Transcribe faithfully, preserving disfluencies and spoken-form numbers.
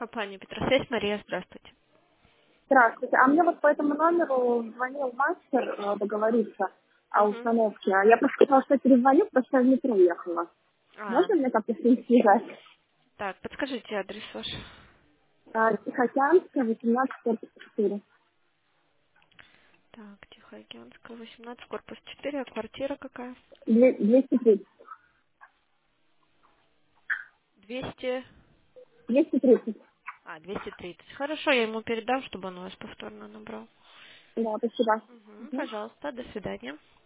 Компания Петросвязь, Мария, здравствуйте. Здравствуйте. А мне вот по этому номеру звонил мастер э, договориться о Угу. установке. А я просто сказала, что перезвоню, потому что я в метро ехала. А, Можно мне как-то с ним связать? так, подскажите адрес ваш. А, Тихоокеанская, восемнадцать, корпус четыре. Так, Тихоокеанская, восемнадцать, корпус четыре, а квартира какая? Две- двести тридцать. двести, двести тридцать. а, двести тридцать. Хорошо, я ему передам, чтобы он вас повторно набрал. Да, спасибо. Угу, Мгм. пожалуйста, до свидания.